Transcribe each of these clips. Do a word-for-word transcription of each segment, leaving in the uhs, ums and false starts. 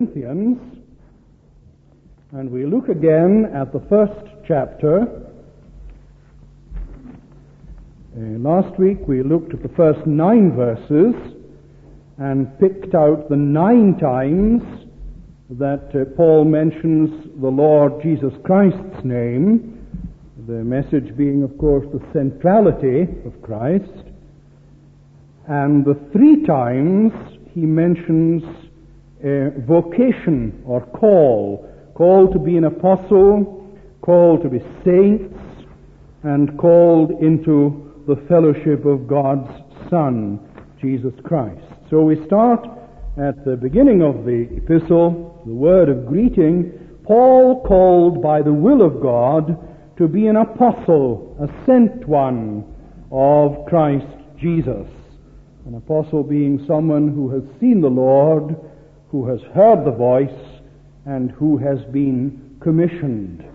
Corinthians, and we look again at the first chapter. Uh, last week we looked at the first nine verses and picked out the nine times that uh, Paul mentions the Lord Jesus Christ's name, the message being, of course, the centrality of Christ, and the three times he mentions uh, vocation or call, called to be an apostle, called to be saints, and called into the fellowship of God's Son, Jesus Christ. So we start at the beginning of the epistle, the word of greeting, Paul called by the will of God to be an apostle, a sent one of Christ Jesus. An apostle being someone who has seen the Lord, who has heard the voice, and who has been commissioned.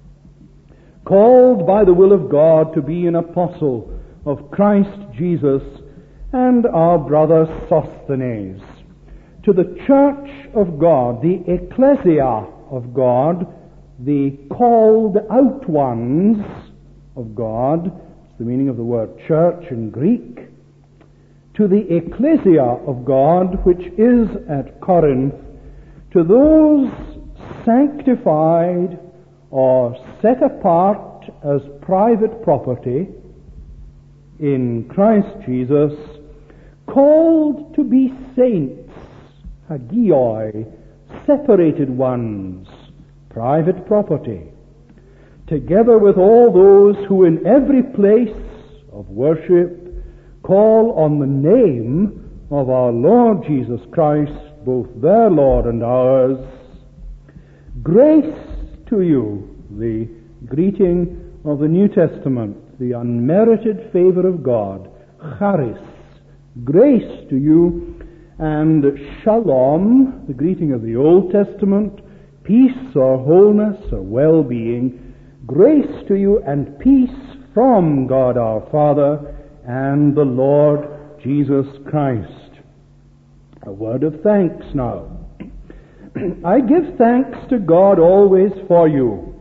Called by the will of God to be an apostle of Christ Jesus and our brother Sosthenes. To the church of God, the ecclesia of God, the called out ones of God, it's the meaning of the word church in Greek, to the ecclesia of God which is at Corinth, to those sanctified or set apart as private property in Christ Jesus, called to be saints, hagioi, separated ones, private property, together with all those who in every place of worship call on the name of our Lord Jesus Christ, both their Lord and ours. Grace to you, the greeting of the New Testament, the unmerited favor of God, charis, grace to you, and shalom, the greeting of the Old Testament, peace or wholeness or well-being, grace to you and peace from God our Father and the Lord Jesus Christ. A word of thanks now. I give thanks to God always for you,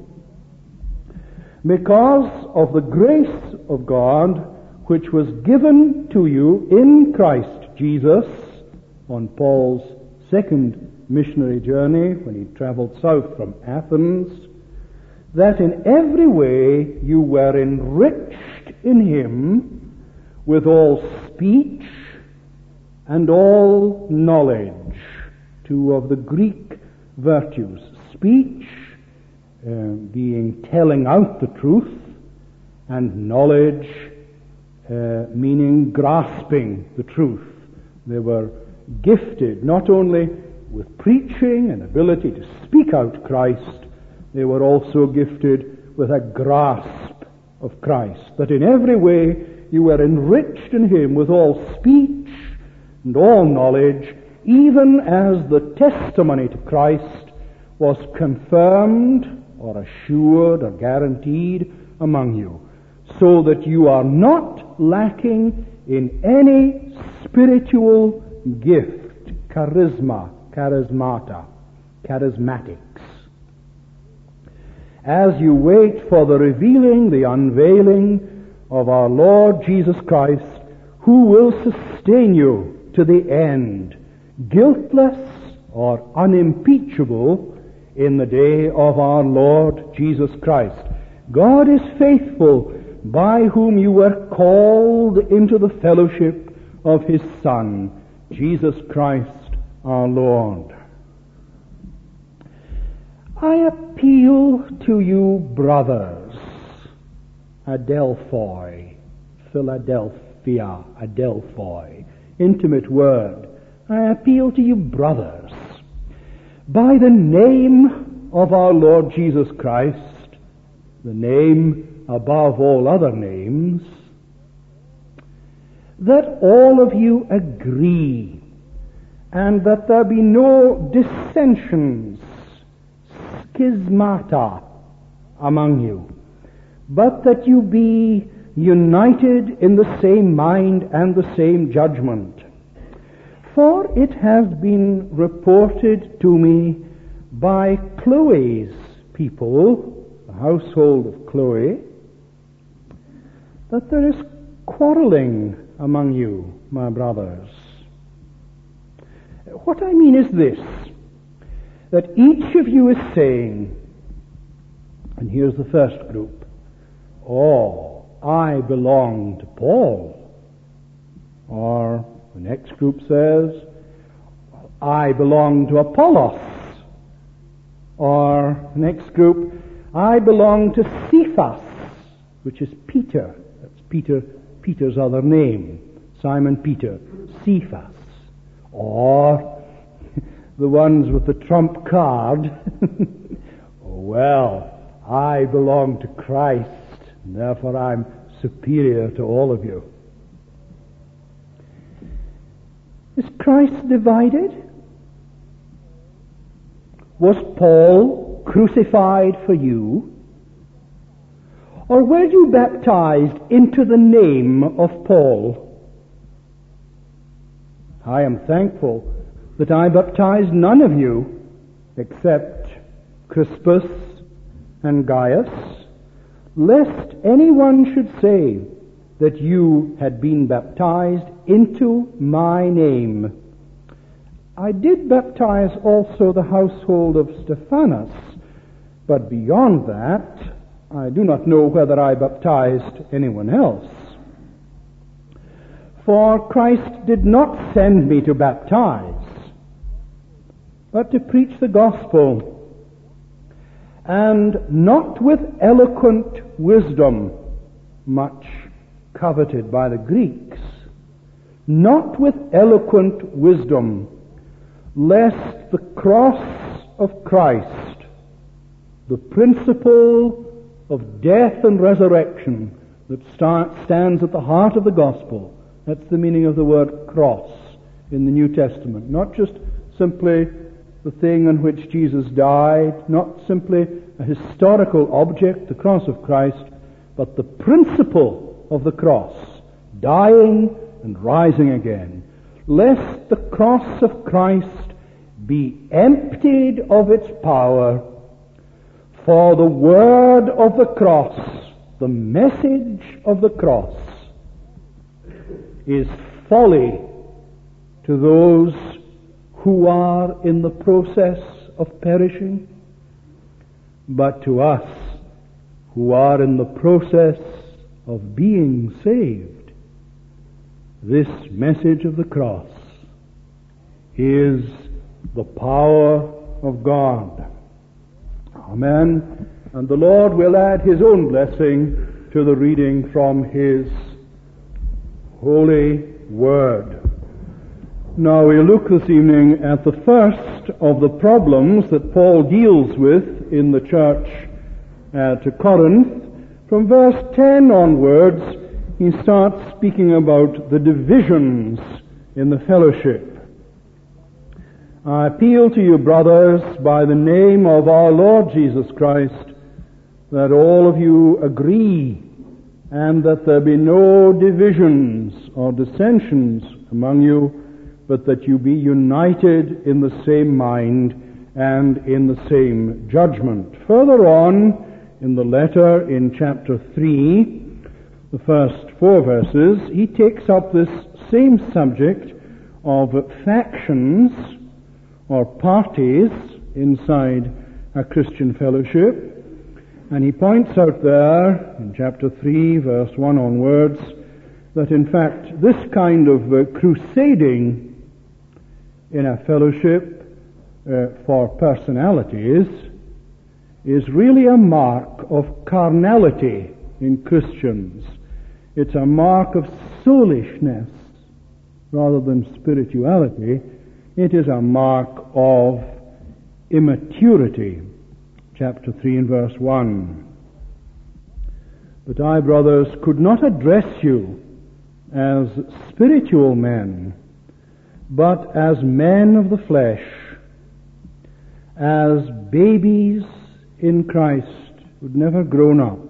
because of the grace of God which was given to you in Christ Jesus on Paul's second missionary journey when he traveled south from Athens, that in every way you were enriched in him with all speech and all knowledge, two of the Greek virtues. Speech uh, being telling out the truth, and knowledge uh, meaning grasping the truth. They were gifted not only with preaching and ability to speak out Christ, they were also gifted with a grasp of Christ, that in every way you were enriched in him with all speech and all knowledge, even as the testimony to Christ was confirmed or assured or guaranteed among you, so that you are not lacking in any spiritual gift, charisma, charismata, charismatics. As you wait for the revealing, the unveiling of our Lord Jesus Christ, who will sustain you to the end, guiltless or unimpeachable in the day of our Lord Jesus Christ. God is faithful, by whom you were called into the fellowship of his Son, Jesus Christ our Lord. I appeal to you, brothers, Adelphoi, Philadelphia, Adelphoi, intimate word. I appeal to you, brothers, by the name of our Lord Jesus Christ, the name above all other names, that all of you agree, and that there be no dissensions, schismata, among you, but that you be united in the same mind and the same judgment. For it has been reported to me by Chloe's people, the household of Chloe, that there is quarreling among you, my brothers. What I mean is this, that each of you is saying, and here's the first group, oh, I belong to Paul. Or the next group says, I belong to Apollos. Or the next group, I belong to Cephas, which is Peter. That's Peter, Peter's other name. Simon Peter, Cephas. Or the ones with the trump card, well, I belong to Christ, and therefore I'm superior to all of you. Is Christ divided? Was Paul crucified for you? Or were you baptized into the name of Paul? I am thankful that I baptized none of you except Crispus and Gaius, lest anyone should say that you had been baptized into my name. I did baptize also the household of Stephanas, but beyond that, I do not know whether I baptized anyone else. For Christ did not send me to baptize, but to preach the gospel, and not with eloquent wisdom, much coveted by the Greeks, not with eloquent wisdom, lest the cross of Christ, the principle of death and resurrection that start, stands at the heart of the gospel. That's the meaning of the word cross in the New Testament. Not just simply the thing on which Jesus died, not simply a historical object, the cross of Christ, but the principle of the cross, dying and rising again. Lest the cross of Christ be emptied of its power, for the word of the cross, the message of the cross, is folly to those who are in the process of perishing, but to us who are in the process of being saved, this message of the cross is the power of God. Amen. And the Lord will add His own blessing to the reading from His holy word. Now we look this evening at the first of the problems that Paul deals with in the church uh, to Corinth. From verse ten onwards, he starts speaking about the divisions in the fellowship. I appeal to you, brothers, by the name of our Lord Jesus Christ, that all of you agree, and that there be no divisions or dissensions among you, but that you be united in the same mind and in the same judgment. Further on in the letter, in chapter three, the first four verses, he takes up this same subject of factions or parties inside a Christian fellowship. And he points out there, in chapter three, verse one onwards, that in fact this kind of uh, crusading in a fellowship uh, for personalities is really a mark of carnality in Christians. It's a mark of soulishness rather than spirituality. It is a mark of immaturity. Chapter three and verse one. But I, brothers, could not address you as spiritual men, but as men of the flesh, as babies in Christ who'd never grown up.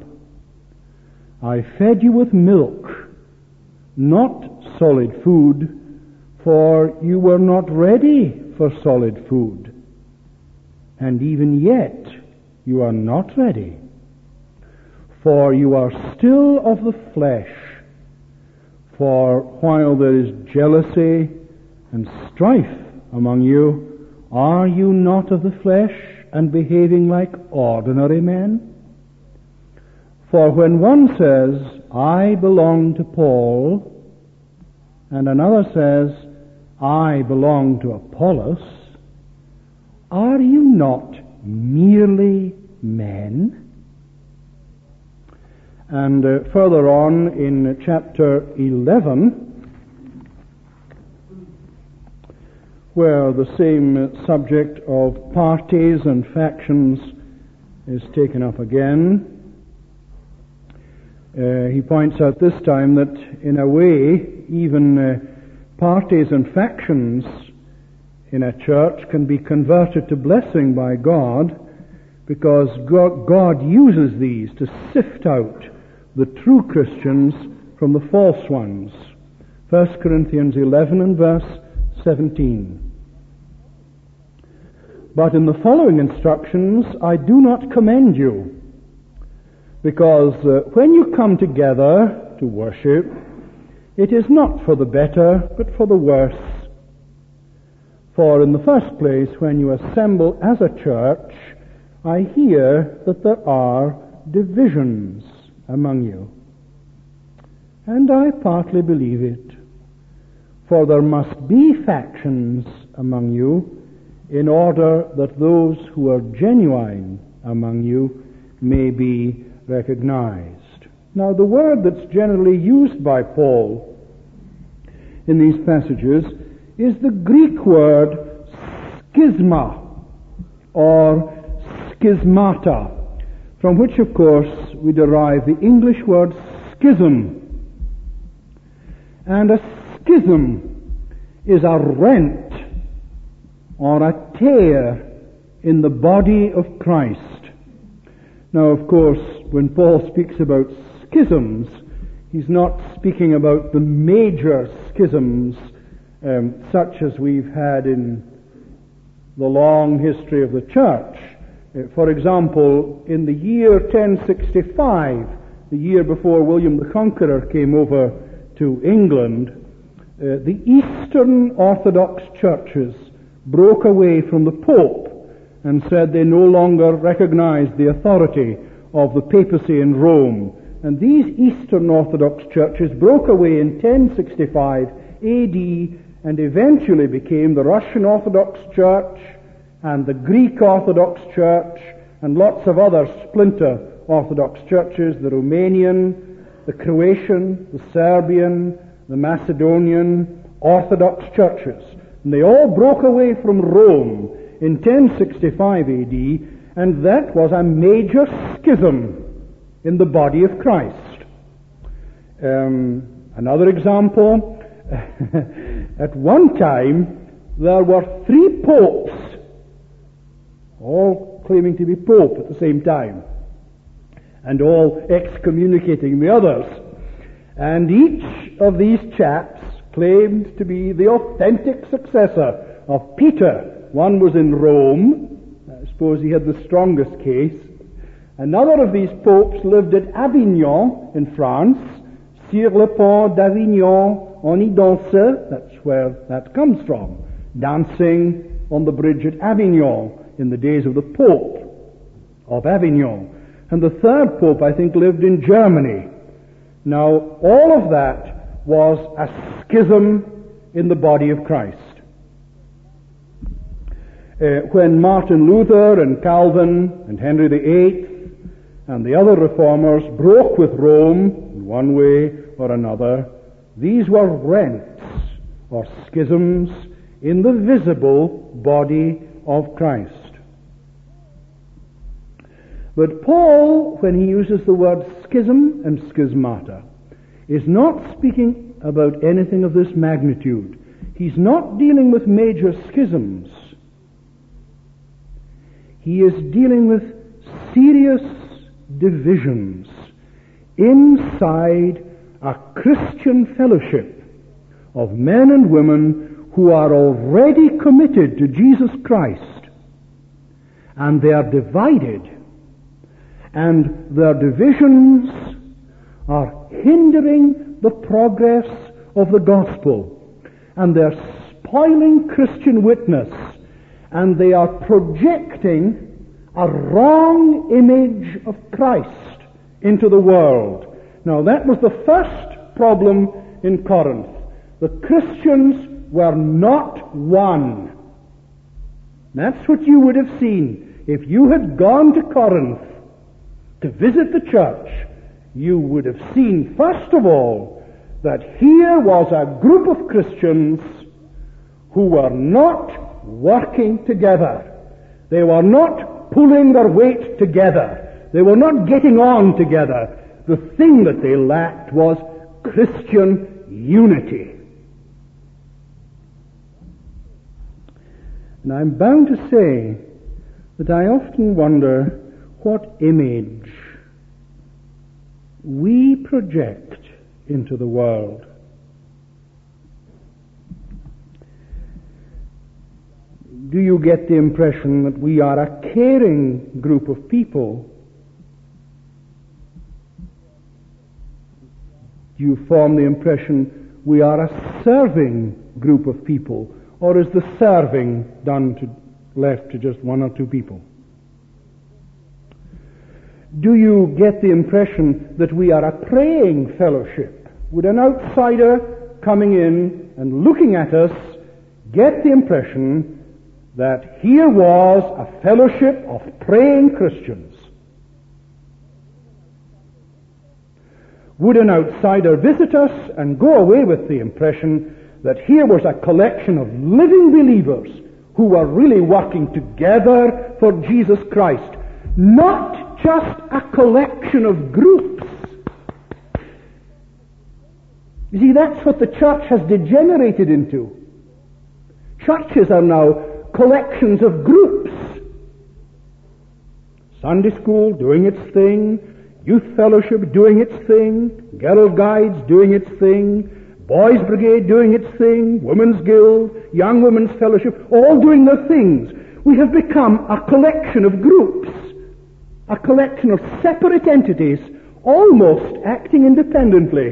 I fed you with milk, not solid food, for you were not ready for solid food, and even yet you are not ready, for you are still of the flesh. For while there is jealousy and strife among you, are you not of the flesh and behaving like ordinary men? For when one says, I belong to Paul, and another says, I belong to Apollos, are you not merely men? And uh, further on in chapter eleven, where the same subject of parties and factions is taken up again, uh, he points out this time that in a way even uh, parties and factions in a church can be converted to blessing by God, because God uses these to sift out the true Christians from the false ones. First Corinthians eleven and verse seventeen. But in the following instructions I do not commend you, because uh, when you come together to worship, it is not for the better, but for the worse. For in the first place, when you assemble as a church, I hear that there are divisions among you. And I partly believe it. For there must be factions among you, in order that those who are genuine among you may be recognized. Now, the word that's generally used by Paul in these passages is the Greek word schisma, or schismata, from which, of course, we derive the English word schism. And a schism is a rent or a tear in the body of Christ. Now, of course, when Paul speaks about schisms, he's not speaking about the major schisms um, such as we've had in the long history of the church. Uh, for example, in the year ten sixty-five, the year before William the Conqueror came over to England, uh, the Eastern Orthodox churches broke away from the Pope and said they no longer recognized the authority of the papacy in Rome. And these Eastern Orthodox churches broke away in ten sixty-five A D and eventually became the Russian Orthodox Church and the Greek Orthodox Church and lots of other splinter Orthodox churches, the Romanian, the Croatian, the Serbian, the Macedonian Orthodox churches. And they all broke away from Rome in ten sixty-five A D, and that was a major schism in the body of Christ. Um, another example, at one time there were three popes, all claiming to be pope at the same time, and all excommunicating the others. And each of these chaps claimed to be the authentic successor of Peter. One was in Rome. I suppose he had the strongest case. Another of these popes lived at Avignon in France. Sur le pont d'Avignon, on y danse. That's where that comes from. Dancing on the bridge at Avignon in the days of the Pope of Avignon. And the third pope, I think, lived in Germany. Now, all of that was a schism in the body of Christ. Uh, when Martin Luther and Calvin and Henry the Eighth and the other reformers broke with Rome in one way or another, these were rents or schisms in the visible body of Christ. But Paul, when he uses the word schism and schismata, is not speaking about anything of this magnitude. He's not dealing with major schisms. He is dealing with serious divisions inside a Christian fellowship of men and women who are already committed to Jesus Christ, and they are divided, and their divisions are hindering the progress of the gospel, and they're spoiling Christian witness, and they are projecting a wrong image of Christ into the world. Now, that was the first problem in Corinth. The Christians were not one. That's what you would have seen. If you had gone to Corinth to visit the church, you would have seen, first of all, that here was a group of Christians who were not working together. They were not pulling their weight together. They were not getting on together. The thing that they lacked was Christian unity. And I'm bound to say that I often wonder what image we project into the world. Do you get the impression that we are a caring group of people? Do you form the impression we are a serving group of people? Or is the serving done to, left to just one or two people? Do you get the impression that we are a praying fellowship? Would an outsider coming in and looking at us get the impression that here was a fellowship of praying Christians? Would an outsider visit us and go away with the impression that here was a collection of living believers who were really working together for Jesus Christ, not just a collection of groups? You see, that's what the church has degenerated into. Churches are now collections of groups. Sunday school doing its thing, youth fellowship doing its thing, girl guides doing its thing, boys brigade doing its thing, women's guild, young women's fellowship, all doing their things. We have become a collection of groups, a collection of separate entities, almost acting independently.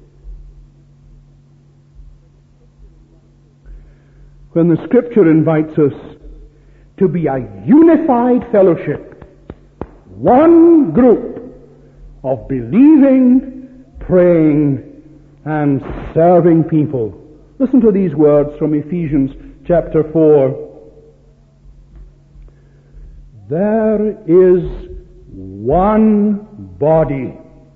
When the Scripture invites us to be a unified fellowship, one group of believing, praying, and serving people. Listen to these words from Ephesians chapter four. There is one body.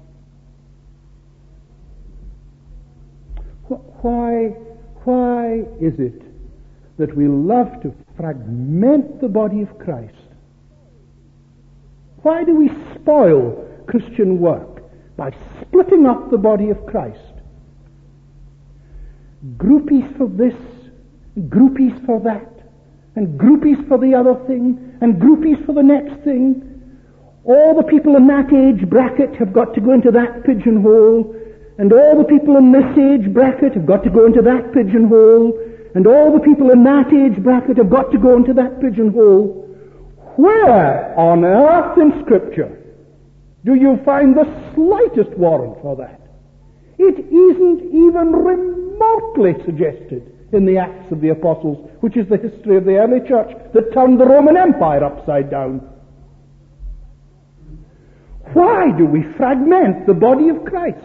Why, why is it that we love to fragment the body of Christ? Why do we spoil Christian work by splitting up the body of Christ? Groupies for this, groupies for that, and groupies for the other thing, and groupies for the next thing. All the people in that age bracket have got to go into that pigeonhole, and all the people in this age bracket have got to go into that pigeonhole, and all the people in that age bracket have got to go into that pigeonhole. Where on earth in Scripture do you find the slightest warrant for that? It isn't even remotely suggested in the Acts of the Apostles, which is the history of the early church that turned the Roman Empire upside down. Why do we fragment the body of Christ?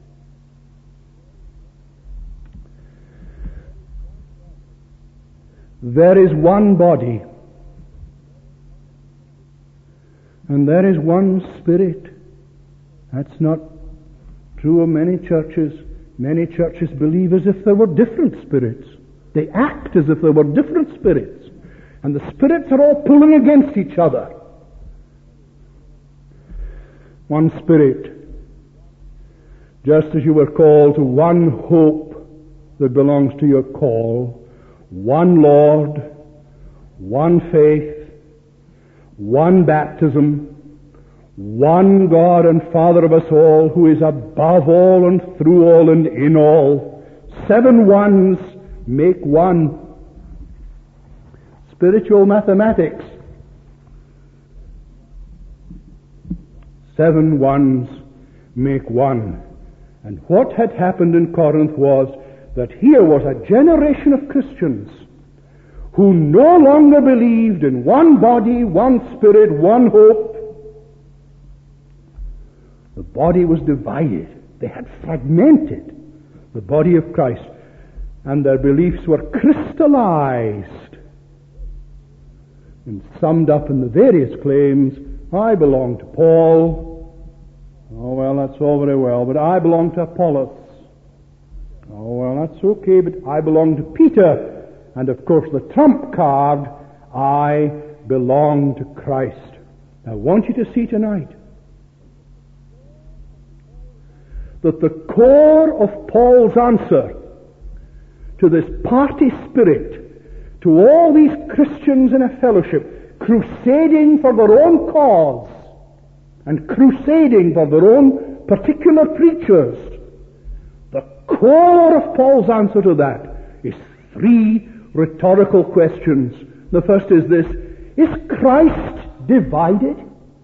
There is one body, and there is one Spirit. That's not true of many churches. Many churches believe as if there were different spirits. They act as if there were different spirits, and the spirits are all pulling against each other. One Spirit, just as you were called to one hope that belongs to your call, one Lord, one faith, one baptism, one God and Father of us all, who is above all and through all and in all. Seven ones, make one. Spiritual mathematics. Seven ones make one. And what had happened in Corinth was that here was a generation of Christians who no longer believed in one body, one spirit, one hope. The body was divided. They had fragmented the body of Christ, and their beliefs were crystallized and summed up in the various claims. I belong to Paul. Oh, well, that's all very well, but I belong to Apollos. Oh, well, that's okay, but I belong to Peter. And, of course, the trump card, I belong to Christ. I want you to see tonight that the core of Paul's answer to this party spirit, to all these Christians in a fellowship, crusading for their own cause, and crusading for their own particular preachers, the core of Paul's answer to that is three rhetorical questions. The first is this: is Christ divided?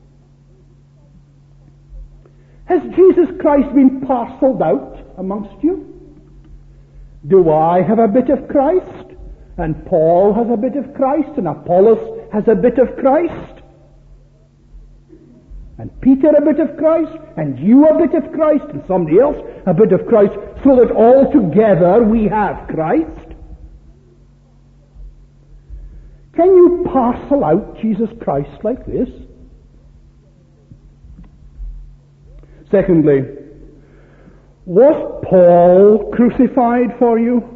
Has Jesus Christ been parceled out amongst you? Do I have a bit of Christ? And Paul has a bit of Christ? And Apollos has a bit of Christ? And Peter a bit of Christ? And you a bit of Christ? And somebody else a bit of Christ? So that all together we have Christ? Can you parcel out Jesus Christ like this? Secondly, was Paul crucified for you?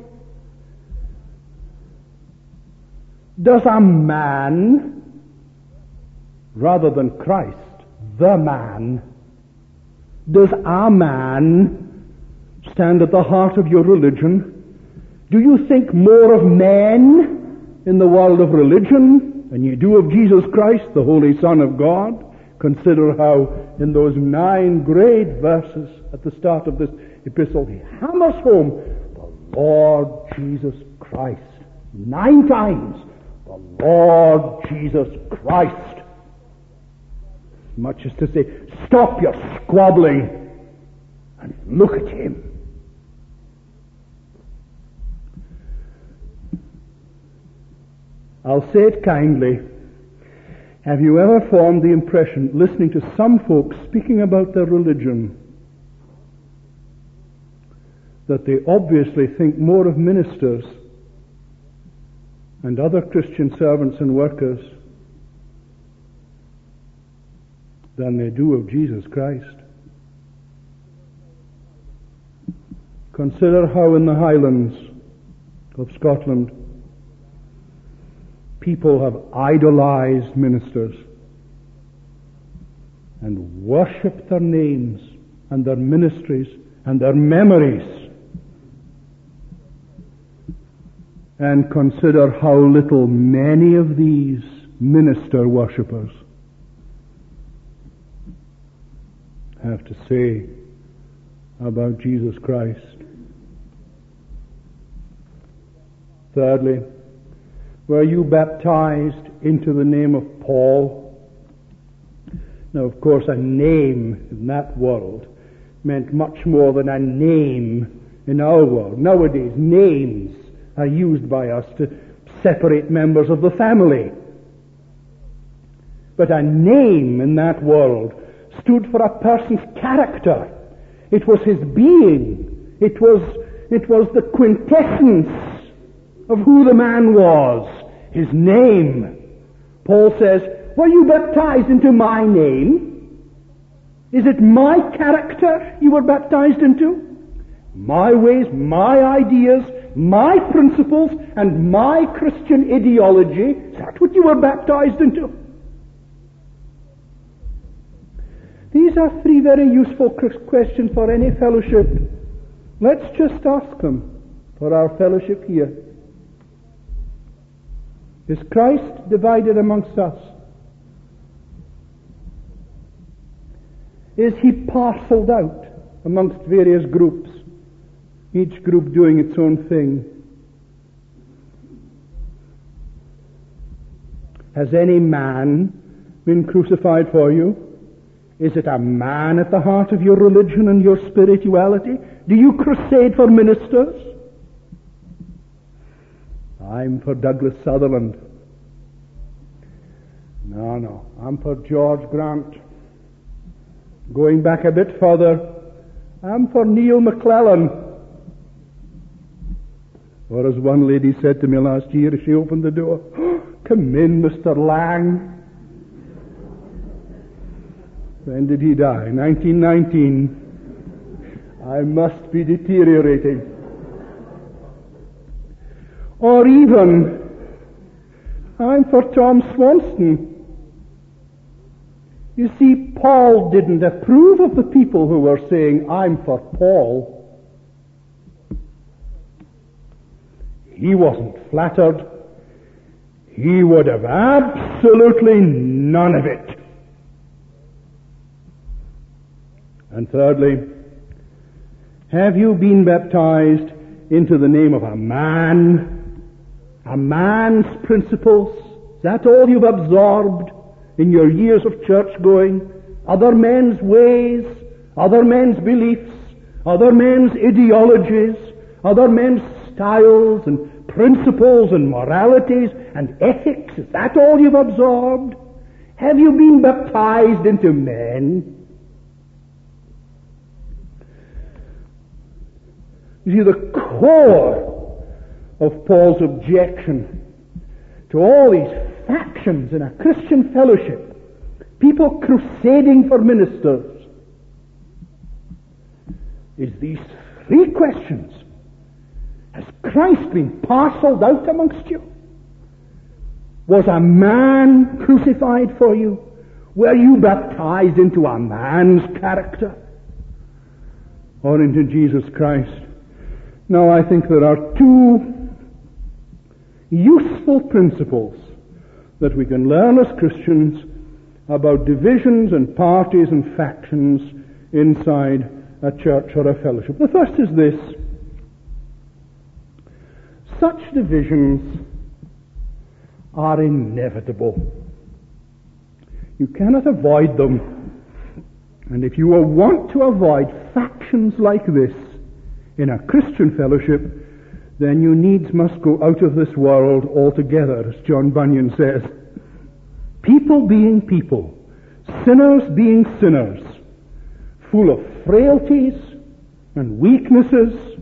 Does a man, rather than Christ, the man, does a man stand at the heart of your religion? Do you think more of men in the world of religion than you do of Jesus Christ, the Holy Son of God? Consider how in those nine great verses at the start of this epistle he hammers home the Lord Jesus Christ. Nine times, the Lord Jesus Christ. As much as to say, stop your squabbling and look at him. I'll say it kindly. Have you ever formed the impression, listening to some folks speaking about their religion, that they obviously think more of ministers and other Christian servants and workers than they do of Jesus Christ? Consider how in the Highlands of Scotland people have idolized ministers and worshipped their names and their ministries and their memories. And consider how little many of these minister worshippers have to say about Jesus Christ. Thirdly, were you baptized into the name of Paul? Now, of course, a name in that world meant much more than a name in our world. Nowadays, names are used by us to separate members of the family. But a name in that world stood for a person's character. It was his being. It was, it was the quintessence of who the man was. His name. Paul says, were you baptized into my name? Is it my character you were baptized into? My ways, my ideas, my principles, and my Christian ideology? Is that what you were baptized into? These are three very useful questions for any fellowship. Let's just ask them for our fellowship here. Is Christ divided amongst us? Is he parceled out amongst various groups, each group doing its own thing? Has any man been crucified for you? Is it a man at the heart of your religion and your spirituality? Do you crusade for ministers? I'm for Douglas Sutherland. No, no, I'm for George Grant. Going back a bit further, I'm for Neil McClellan. Or as one lady said to me last year as she opened the door, oh, come in, Mister Lang. When did he die? nineteen nineteen. I must be deteriorating. Or even, I'm for Tom Swanston. You see, Paul didn't approve of the people who were saying, I'm for Paul. He wasn't flattered. He would have absolutely none of it. And thirdly, have you been baptized into the name of a man? A man's principles? Is that all you've absorbed in your years of church going? Other men's ways, other men's beliefs, other men's ideologies, other men's styles and principles and moralities and ethics? Is that all you've absorbed? Have you been baptized into men? You see, the core of Paul's objection to all these factions in a Christian fellowship, people crusading for ministers, is these three questions. Has Christ been parceled out amongst you? Was a man crucified for you? Were you baptized into a man's character? Or into Jesus Christ? Now, I think there are two useful principles that we can learn as Christians about divisions and parties and factions inside a church or a fellowship. The first is this: such divisions are inevitable. You cannot avoid them. And if you want to avoid factions like this in a Christian fellowship, then you needs must go out of this world altogether, as John Bunyan says. People being people, sinners being sinners, full of frailties and weaknesses,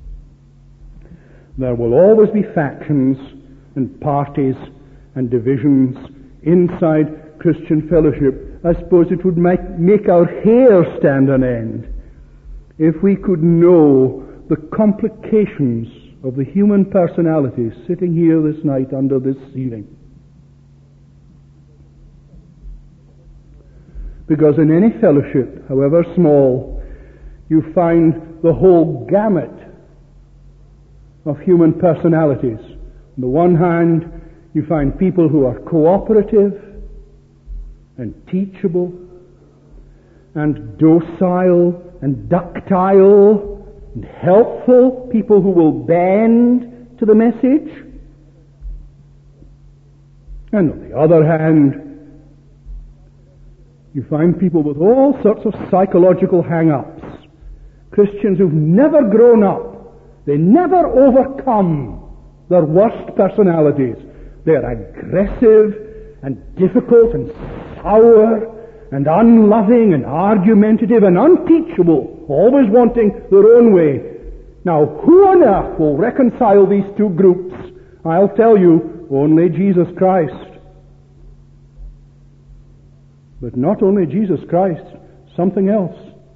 there will always be factions and parties and divisions inside Christian fellowship. I suppose it would make, make our hair stand on end if we could know the complications of the human personalities sitting here this night under this ceiling. Because in any fellowship, however small, you find the whole gamut of human personalities. On the one hand, you find people who are cooperative and teachable and docile and ductile and helpful, people who will bend to the message. And on the other hand, you find people with all sorts of psychological hang-ups. Christians who've never grown up. They never overcome their worst personalities. They're aggressive and difficult and sour and unloving and argumentative and unteachable, always wanting their own way. Now, who on earth will reconcile these two groups? I'll tell you, only Jesus Christ. But not only Jesus Christ, something else.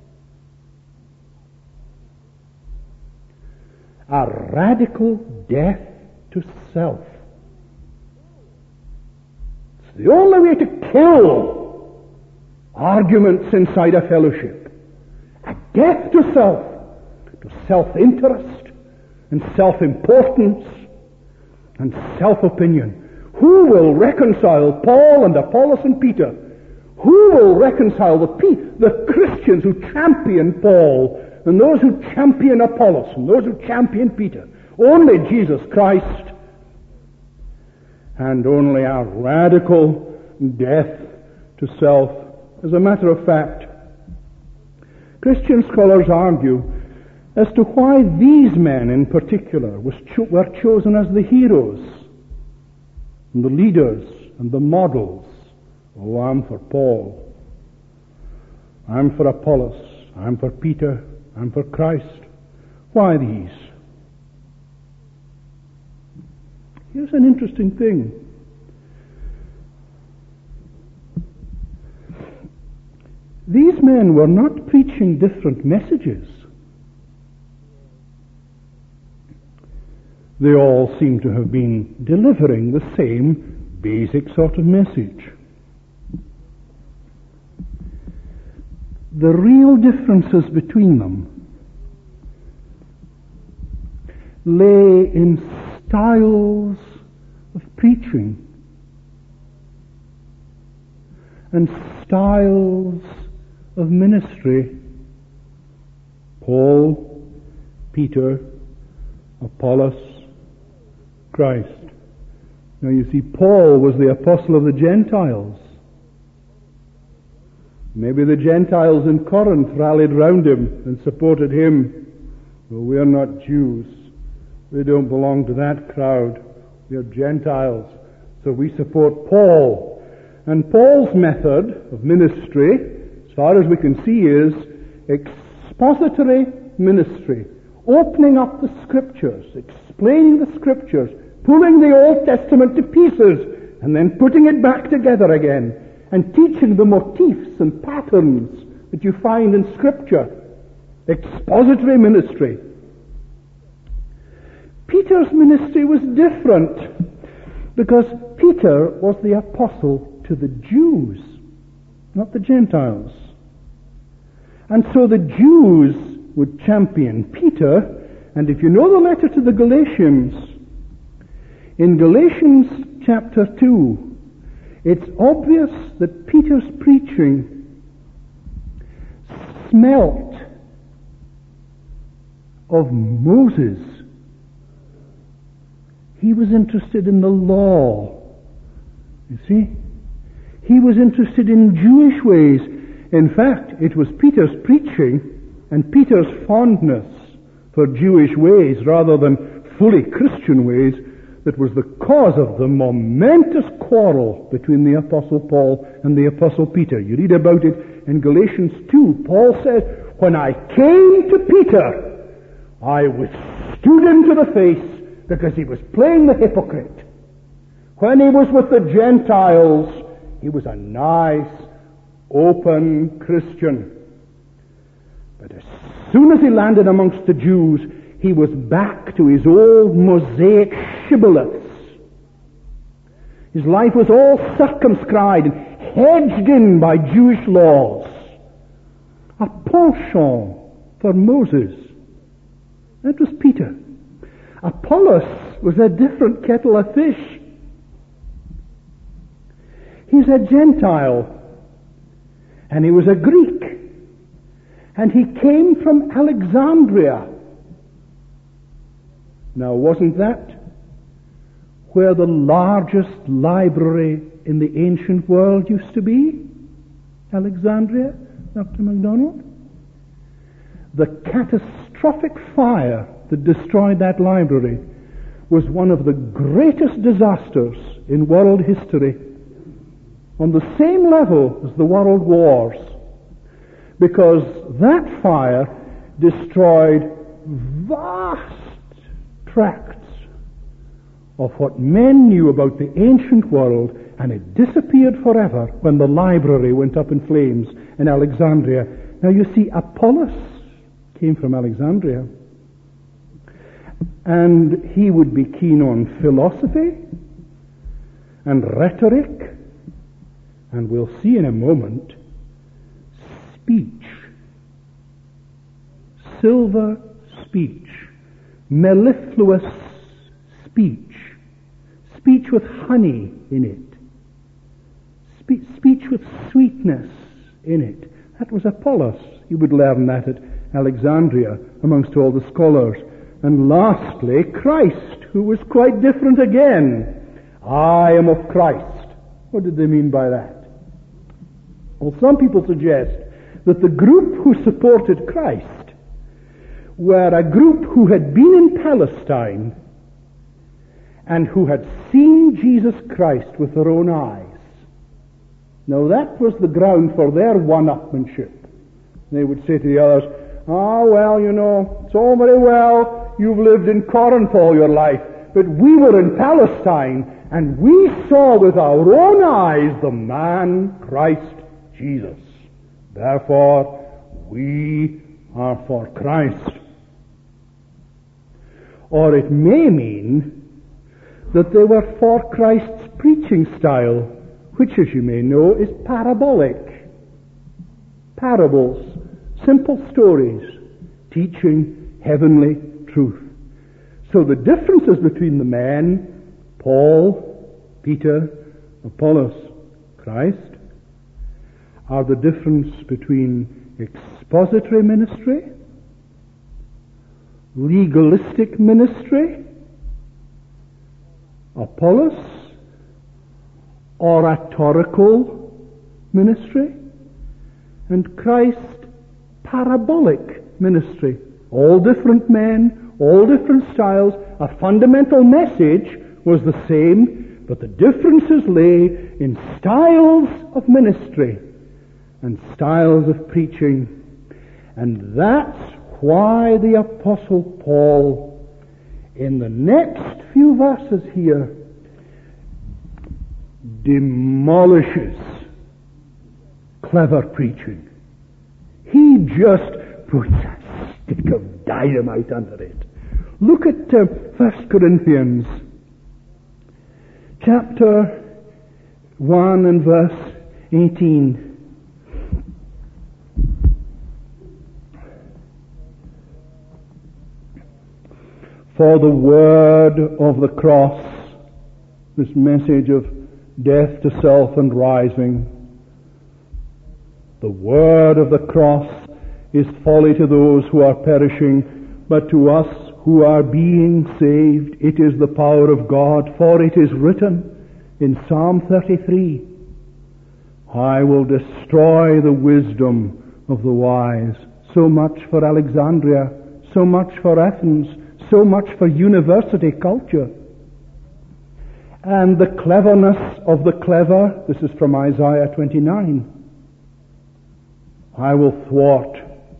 A radical death to self. It's the only way to kill arguments inside a fellowship. A death to self, to self-interest and self-importance and self-opinion. Who will reconcile Paul and Apollos and Peter? Who will reconcile the, the Christians who champion Paul and those who champion Apollos and those who champion Peter? Only Jesus Christ. and only a radical death to self. As a matter of fact, Christian scholars argue as to why these men in particular was cho- were chosen as the heroes and the leaders and the models. Oh, I'm for Paul. I'm for Apollos. I'm for Peter. I'm for Christ. Why these? Here's an interesting thing. These men were not preaching different messages. They all seem to have been delivering the same basic sort of message. The real differences between them lay in styles of preaching and styles of ministry. Paul, Peter, Apollos, Christ. Now you see, Paul was the apostle of the Gentiles. Maybe the Gentiles in Corinth rallied round him and supported him. Well, we are not Jews. We don't belong to that crowd. We are Gentiles. So we support Paul. And Paul's method of ministry, as far as we can see, is expository ministry. Opening up the Scriptures, explaining the Scriptures, pulling the Old Testament to pieces, and then putting it back together again, and teaching the motifs and patterns that you find in Scripture. Expository ministry. Peter's ministry was different, because Peter was the apostle to the Jews, not the Gentiles. And so the Jews would champion Peter, and if you know the letter to the Galatians, in Galatians chapter two, it's obvious that Peter's preaching smelt of Moses. He was interested in the law. You see? He was interested in Jewish ways. In fact, it was Peter's preaching and Peter's fondness for Jewish ways rather than fully Christian ways that was the cause of the momentous quarrel between the Apostle Paul and the Apostle Peter. You read about it in Galatians two. Paul says, "When I came to Peter, I withstood him to the face because he was playing the hypocrite. When he was with the Gentiles, he was a nice, open Christian. But as soon as he landed amongst the Jews, he was back to his old Mosaic shibboleths. His life was all circumscribed and hedged in by Jewish laws. A penchant for Moses. That was Peter. Apollos was a different kettle of fish. He's a Gentile, and he was a Greek, and he came from Alexandria. Now, wasn't that where the largest library in the ancient world used to be? Alexandria, Doctor MacDonald? The catastrophic fire that destroyed that library was one of the greatest disasters in world history, on the same level as the world wars, because that fire destroyed vast tracts of what men knew about the ancient world, and it disappeared forever when the library went up in flames in Alexandria. Now you see, Apollos came from Alexandria, and he would be keen on philosophy and rhetoric, and we'll see in a moment, speech, silver speech, mellifluous speech, speech with honey in it, Spe- speech with sweetness in it. That was Apollos. You would learn that at Alexandria amongst all the scholars. And lastly, Christ, who was quite different again. I am of Christ. What did they mean by that? Well, some people suggest that the group who supported Christ were a group who had been in Palestine and who had seen Jesus Christ with their own eyes. Now that was the ground for their one-upmanship. They would say to the others, "Ah, well, you know, it's all very well. You've lived in Corinth all your life, but we were in Palestine, and we saw with our own eyes the man Christ Jesus. Therefore, we are for Christ." Or it may mean that they were for Christ's preaching style, which, as you may know, is parabolic. Parables, simple stories, teaching heavenly truth. So the differences between the men, Paul, Peter, Apollos, Christ, are the difference between expository ministry, legalistic ministry, Apollos, oratorical ministry, and Christ, parabolic ministry. All different men, all different styles. A fundamental message was the same, but the differences lay in styles of ministry and styles of preaching. And that's why the Apostle Paul, in the next few verses here, demolishes clever preaching. He just puts a stick of dynamite under it. Look at uh, First Corinthians chapter one and verse eighteen. For the word of the cross, this message of death to self and rising, the word of the cross is folly to those who are perishing, but to us who are being saved, it is the power of God. For it is written in Psalm thirty-three, I will destroy the wisdom of the wise. So much for Alexandria, so much for Athens, so much for university culture. And the cleverness of the clever, this is from Isaiah twenty-nine, I will thwart.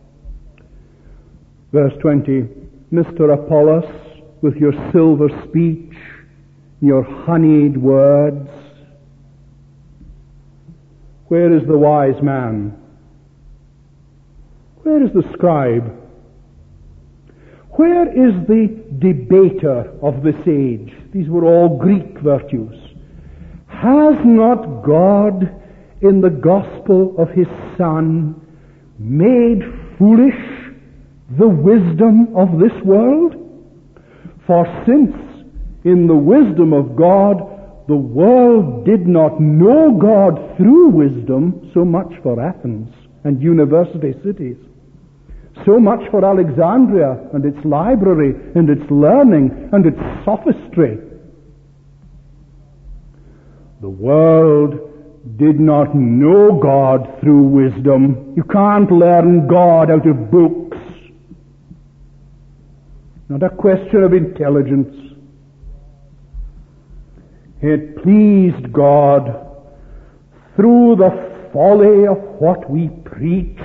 Verse twenty, Mister Apollos, with your silver speech, your honeyed words. Where is the wise man? Where is the scribe? Where is the debater of this age? These were all Greek virtues. Has not God, in the gospel of his Son, made foolish the wisdom of this world? For since, in the wisdom of God, the world did not know God through wisdom, so much for Athens and university cities, so much for Alexandria and its library and its learning and its sophistry. The world did not know God through wisdom. You can't learn God out of books. Not a question of intelligence. It pleased God through the folly of what we preach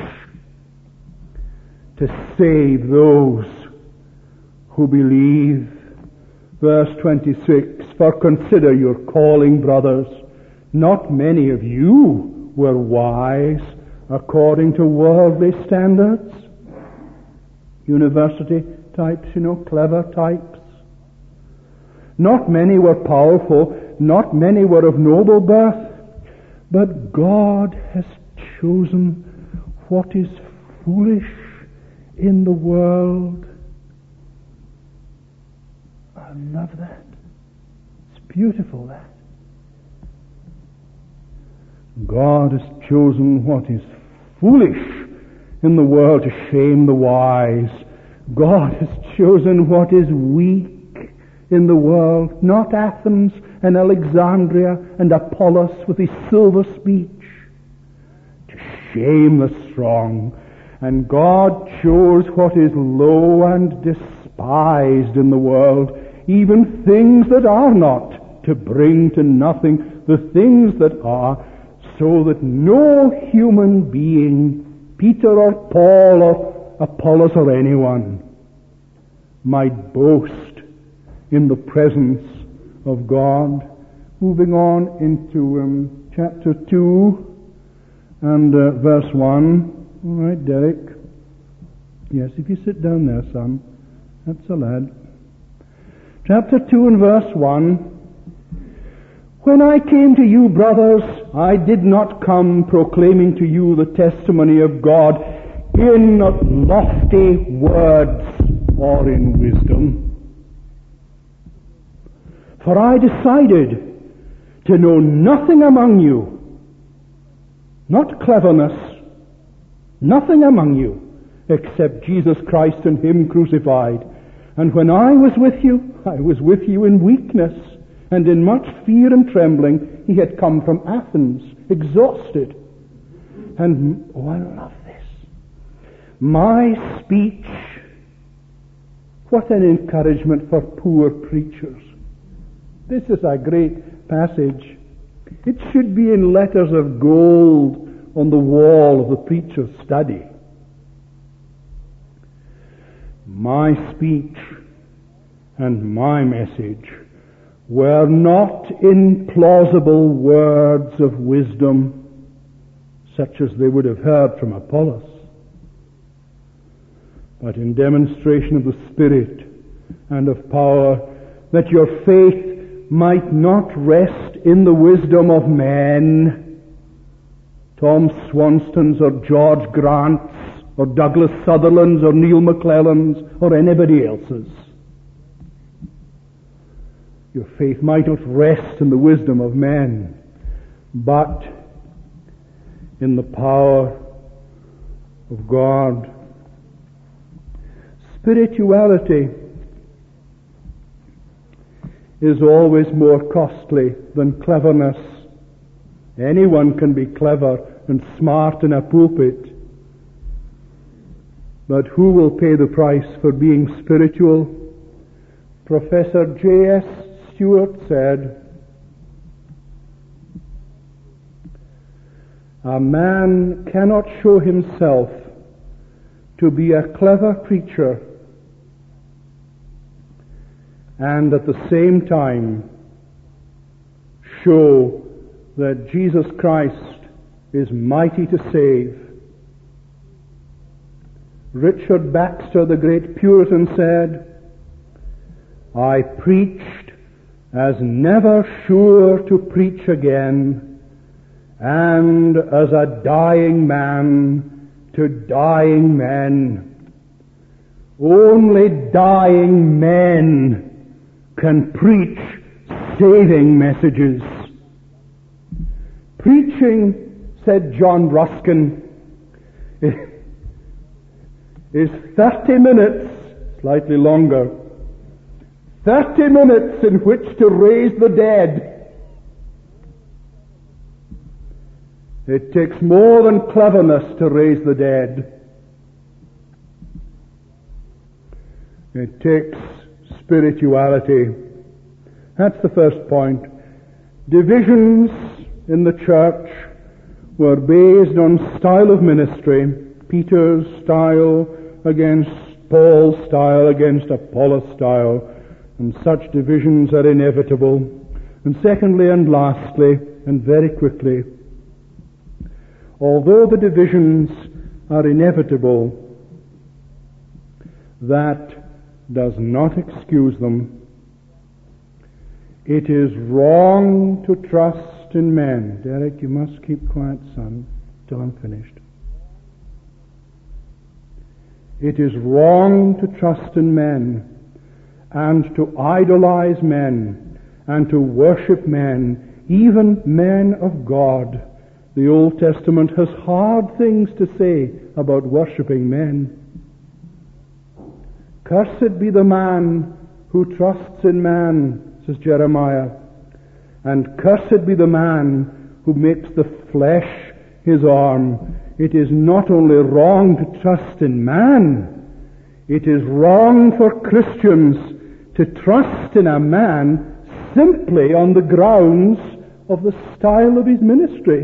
to save those who believe. Verse twenty-six, for consider your calling, brothers. Not many of you were wise according to worldly standards. University types, you know, clever types. Not many were powerful, not many were of noble birth, but God has chosen what is foolish in the world. I love that. It's beautiful, that. God has chosen what is foolish in the world to shame the wise. God has chosen what is weak in the world, not Athens and Alexandria and Apollos with his silver speech, to shame the strong. And God chose what is low and despised in the world, even things that are not, to bring to nothing the things that are, so that no human being, Peter or Paul or Apollos or anyone, might boast in the presence of God. Moving on into um, chapter two and uh, verse one. All right, Derek. Yes, if you sit down there, son. That's a lad. Chapter two and verse one. When I came to you, brothers, I did not come proclaiming to you the testimony of God in lofty words or in wisdom. For I decided to know nothing among you, not cleverness, nothing among you, except Jesus Christ and Him crucified. And when I was with you, I was with you in weakness and in much fear and trembling. He had come from Athens, exhausted. And, oh, I love this. My speech, what an encouragement for poor preachers. This is a great passage. It should be in letters of gold on the wall of the preacher's study. My speech and my message were not in plausible words of wisdom, such as they would have heard from Apollos, but in demonstration of the Spirit and of power, that your faith might not rest in the wisdom of men, Tom Swanstons or George Grants or Douglas Sutherlands or Neil McClellans or anybody else's. Your faith might not rest in the wisdom of men, but in the power of God. Spirituality is always more costly than cleverness. Anyone can be clever and smart in a pulpit, but who will pay the price for being spiritual? Professor J S Stewart said, a man cannot show himself to be a clever preacher and at the same time show that Jesus Christ is mighty to save. Richard Baxter, the great Puritan, said, I preached as never sure to preach again, and as a dying man to dying men. Only dying men can preach saving messages. Preaching, said John Ruskin, is thirty minutes, slightly longer, thirty minutes in which to raise the dead. It takes more than cleverness to raise the dead. It takes spirituality. That's the first point. Divisions in the church were based on style of ministry. Peter's style against Paul's style against Apollos' style. And such divisions are inevitable. And secondly and lastly, and very quickly, although the divisions are inevitable, that does not excuse them. It is wrong to trust in men. Derek, you must keep quiet, son, till I'm finished. It is wrong to trust in men and to idolize men and to worship men, even men of God. The Old Testament has hard things to say about worshipping men. Cursed be the man who trusts in man, says Jeremiah. And cursed be the man who makes the flesh his arm. It is not only wrong to trust in man, it is wrong for Christians to trust in a man simply on the grounds of the style of his ministry.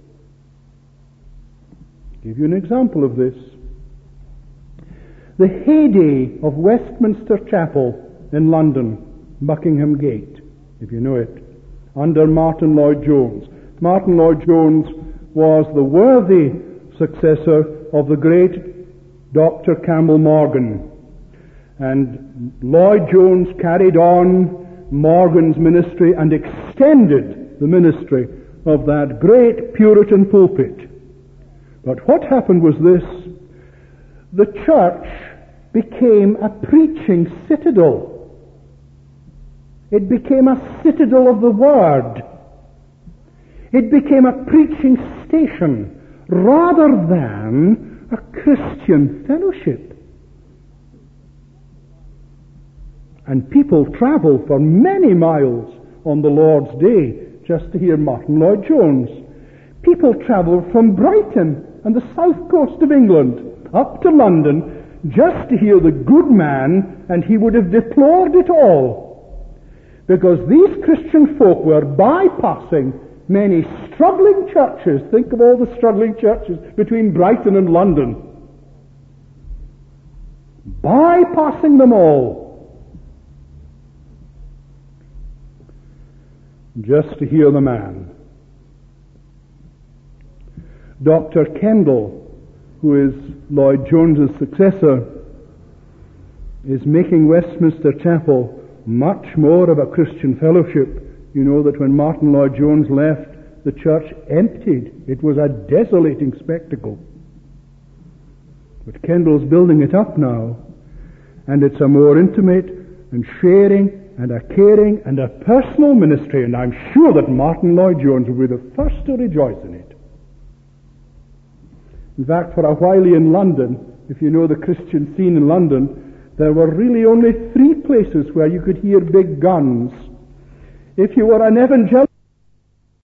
I'll give you an example of this. The heyday of Westminster Chapel in London, Buckingham Gate, if you know it, under Martin Lloyd-Jones. Martin Lloyd-Jones was the worthy successor of the great Doctor Campbell Morgan. And Lloyd-Jones carried on Morgan's ministry and extended the ministry of that great Puritan pulpit. But what happened was this: the church became a preaching citadel. It became a citadel of the Word. It became a preaching station rather than a Christian fellowship. And people travel for many miles on the Lord's Day just to hear Martin Lloyd-Jones. People travel from Brighton and the south coast of England up to London just to hear the good man, and he would have deplored it all, because these Christian folk were bypassing many struggling churches. Think of all the struggling churches between Brighton and London. Bypassing them all just to hear the man. Doctor Kendall, who is Lloyd-Jones's successor, is making Westminster Chapel much more of a Christian fellowship. You know that when Martin Lloyd-Jones left, the church emptied. It was a desolating spectacle. But Kendall's building it up now, and it's a more intimate and sharing and a caring and a personal ministry, and I'm sure that Martin Lloyd-Jones will be the first to rejoice in it. In fact, for a while in London, if you know the Christian scene in London, there were really only three places where you could hear big guns. If you were an evangelical